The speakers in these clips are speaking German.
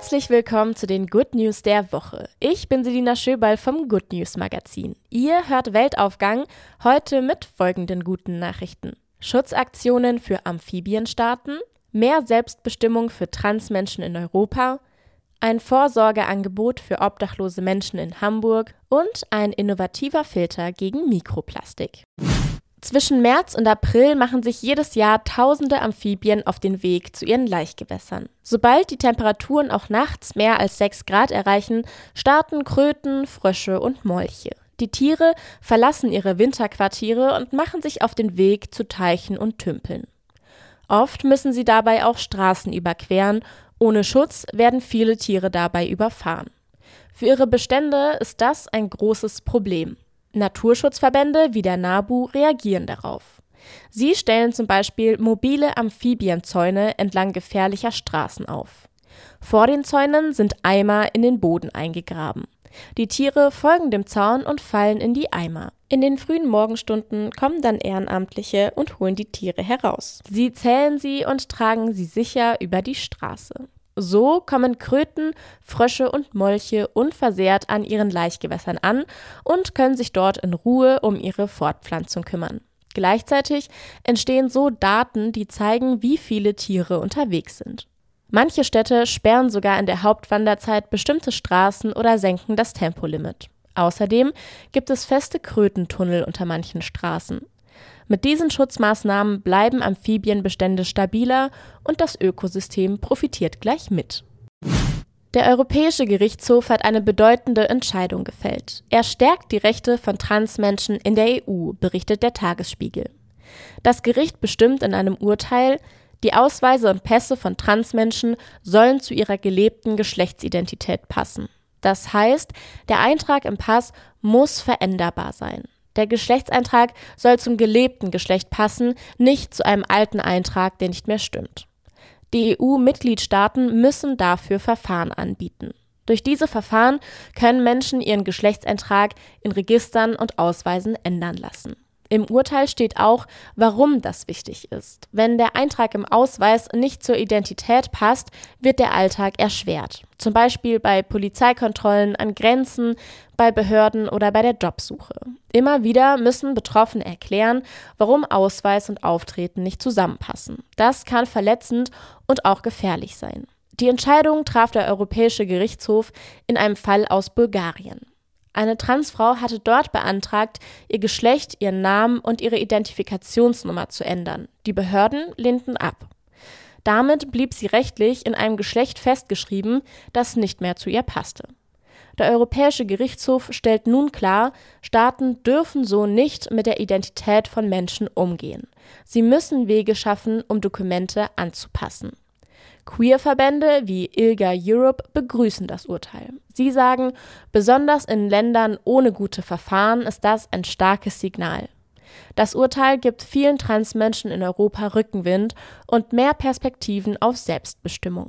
Herzlich willkommen zu den Good News der Woche. Ich bin Selina Schöball vom Good News Magazin. Ihr hört Weltaufgang, heute mit folgenden guten Nachrichten. Schutzaktionen für Amphibienstaaten, mehr Selbstbestimmung für Transmenschen in Europa, ein Vorsorgeangebot für obdachlose Menschen in Hamburg und ein innovativer Filter gegen Mikroplastik. Zwischen März und April machen sich jedes Jahr tausende Amphibien auf den Weg zu ihren Laichgewässern. Sobald die Temperaturen auch nachts mehr als 6 Grad erreichen, starten Kröten, Frösche und Molche. Die Tiere verlassen ihre Winterquartiere und machen sich auf den Weg zu Teichen und Tümpeln. Oft müssen sie dabei auch Straßen überqueren. Ohne Schutz werden viele Tiere dabei überfahren. Für ihre Bestände ist das ein großes Problem. Naturschutzverbände wie der NABU reagieren darauf. Sie stellen zum Beispiel mobile Amphibienzäune entlang gefährlicher Straßen auf. Vor den Zäunen sind Eimer in den Boden eingegraben. Die Tiere folgen dem Zaun und fallen in die Eimer. In den frühen Morgenstunden kommen dann Ehrenamtliche und holen die Tiere heraus. Sie zählen sie und tragen sie sicher über die Straße. So kommen Kröten, Frösche und Molche unversehrt an ihren Laichgewässern an und können sich dort in Ruhe um ihre Fortpflanzung kümmern. Gleichzeitig entstehen so Daten, die zeigen, wie viele Tiere unterwegs sind. Manche Städte sperren sogar in der Hauptwanderzeit bestimmte Straßen oder senken das Tempolimit. Außerdem gibt es feste Krötentunnel unter manchen Straßen. Mit diesen Schutzmaßnahmen bleiben Amphibienbestände stabiler und das Ökosystem profitiert gleich mit. Der Europäische Gerichtshof hat eine bedeutende Entscheidung gefällt. Er stärkt die Rechte von Transmenschen in der EU, berichtet der Tagesspiegel. Das Gericht bestimmt in einem Urteil, die Ausweise und Pässe von Transmenschen sollen zu ihrer gelebten Geschlechtsidentität passen. Das heißt, der Eintrag im Pass muss veränderbar sein. Der Geschlechtseintrag soll zum gelebten Geschlecht passen, nicht zu einem alten Eintrag, der nicht mehr stimmt. Die EU-Mitgliedstaaten müssen dafür Verfahren anbieten. Durch diese Verfahren können Menschen ihren Geschlechtseintrag in Registern und Ausweisen ändern lassen. Im Urteil steht auch, warum das wichtig ist. Wenn der Eintrag im Ausweis nicht zur Identität passt, wird der Alltag erschwert. Zum Beispiel bei Polizeikontrollen an Grenzen, bei Behörden oder bei der Jobsuche. Immer wieder müssen Betroffene erklären, warum Ausweis und Auftreten nicht zusammenpassen. Das kann verletzend und auch gefährlich sein. Die Entscheidung traf der Europäische Gerichtshof in einem Fall aus Bulgarien. Eine Transfrau hatte dort beantragt, ihr Geschlecht, ihren Namen und ihre Identifikationsnummer zu ändern. Die Behörden lehnten ab. Damit blieb sie rechtlich in einem Geschlecht festgeschrieben, das nicht mehr zu ihr passte. Der Europäische Gerichtshof stellt nun klar, Staaten dürfen so nicht mit der Identität von Menschen umgehen. Sie müssen Wege schaffen, um Dokumente anzupassen. Queer-Verbände wie ILGA Europe begrüßen das Urteil. Sie sagen, besonders in Ländern ohne gute Verfahren ist das ein starkes Signal. Das Urteil gibt vielen Transmenschen in Europa Rückenwind und mehr Perspektiven auf Selbstbestimmung.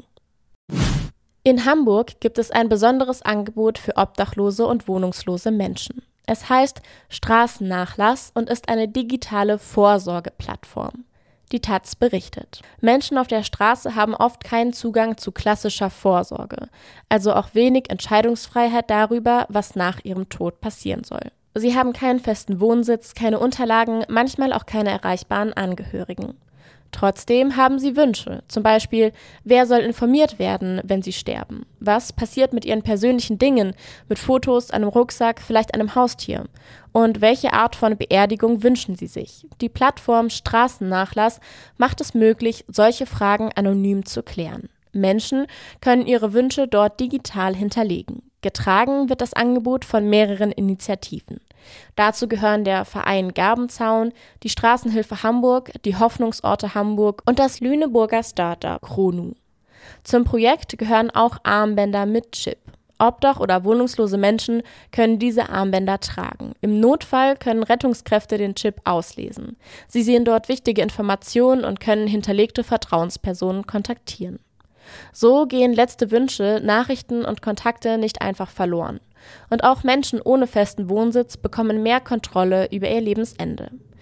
In Hamburg gibt es ein besonderes Angebot für obdachlose und wohnungslose Menschen. Es heißt Straßennachlass und ist eine digitale Vorsorgeplattform. Die taz berichtet. Menschen auf der Straße haben oft keinen Zugang zu klassischer Vorsorge, also auch wenig Entscheidungsfreiheit darüber, was nach ihrem Tod passieren soll. Sie haben keinen festen Wohnsitz, keine Unterlagen, manchmal auch keine erreichbaren Angehörigen. Trotzdem haben sie Wünsche, zum Beispiel, wer soll informiert werden, wenn sie sterben? Was passiert mit ihren persönlichen Dingen, mit Fotos, einem Rucksack, vielleicht einem Haustier? Und welche Art von Beerdigung wünschen sie sich? Die Plattform Straßennachlass macht es möglich, solche Fragen anonym zu klären. Menschen können ihre Wünsche dort digital hinterlegen. Getragen wird das Angebot von mehreren Initiativen. Dazu gehören der Verein Gabenzaun, die Straßenhilfe Hamburg, die Hoffnungsorte Hamburg und das Lüneburger Startup Chrono. Zum Projekt gehören auch Armbänder mit Chip. Obdach- oder wohnungslose Menschen können diese Armbänder tragen. Im Notfall können Rettungskräfte den Chip auslesen. Sie sehen dort wichtige Informationen und können hinterlegte Vertrauenspersonen kontaktieren. So gehen letzte Wünsche, Nachrichten und Kontakte nicht einfach verloren. Und auch Menschen ohne festen Wohnsitz bekommen mehr Kontrolle über ihr Lebensende.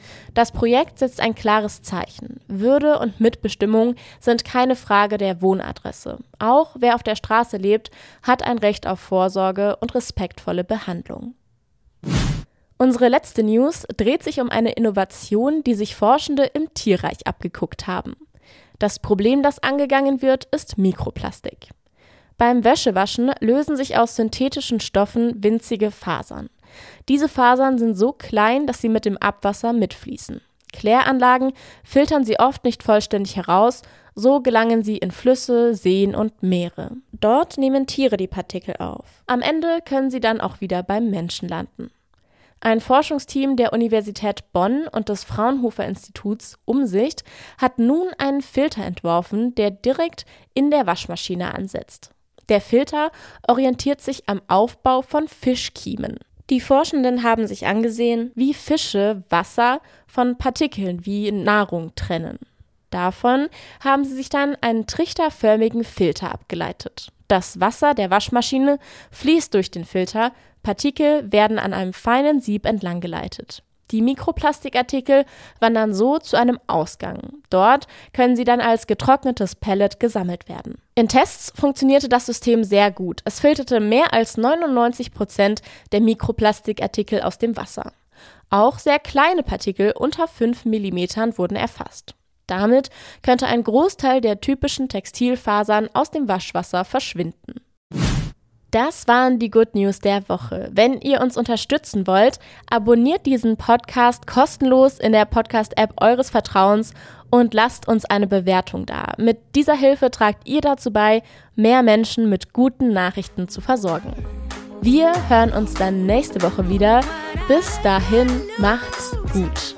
Das Projekt setzt ein klares Zeichen. Würde und Mitbestimmung sind keine Frage der Wohnadresse. Auch wer auf der Straße lebt, hat ein Recht auf Vorsorge und respektvolle Behandlung. Unsere letzte News dreht sich um eine Innovation, die sich Forschende im Tierreich abgeguckt haben. Das Problem, das angegangen wird, ist Mikroplastik. Beim Wäschewaschen lösen sich aus synthetischen Stoffen winzige Fasern. Diese Fasern sind so klein, dass sie mit dem Abwasser mitfließen. Kläranlagen filtern sie oft nicht vollständig heraus, so gelangen sie in Flüsse, Seen und Meere. Dort nehmen Tiere die Partikel auf. Am Ende können sie dann auch wieder beim Menschen landen. Ein Forschungsteam der Universität Bonn und des Fraunhofer-Instituts Umsicht hat nun einen Filter entworfen, der direkt in der Waschmaschine ansetzt. Der Filter orientiert sich am Aufbau von Fischkiemen. Die Forschenden haben sich angesehen, wie Fische Wasser von Partikeln wie Nahrung trennen. Davon haben sie sich dann einen trichterförmigen Filter abgeleitet. Das Wasser der Waschmaschine fließt durch den Filter, Partikel werden an einem feinen Sieb entlang geleitet. Die Mikroplastikartikel wandern so zu einem Ausgang. Dort können sie dann als getrocknetes Pellet gesammelt werden. In Tests funktionierte das System sehr gut. Es filterte mehr als 99% der Mikroplastikartikel aus dem Wasser. Auch sehr kleine Partikel unter 5 mm wurden erfasst. Damit könnte ein Großteil der typischen Textilfasern aus dem Waschwasser verschwinden. Das waren die Good News der Woche. Wenn ihr uns unterstützen wollt, abonniert diesen Podcast kostenlos in der Podcast-App eures Vertrauens und lasst uns eine Bewertung da. Mit dieser Hilfe tragt ihr dazu bei, mehr Menschen mit guten Nachrichten zu versorgen. Wir hören uns dann nächste Woche wieder. Bis dahin, macht's gut.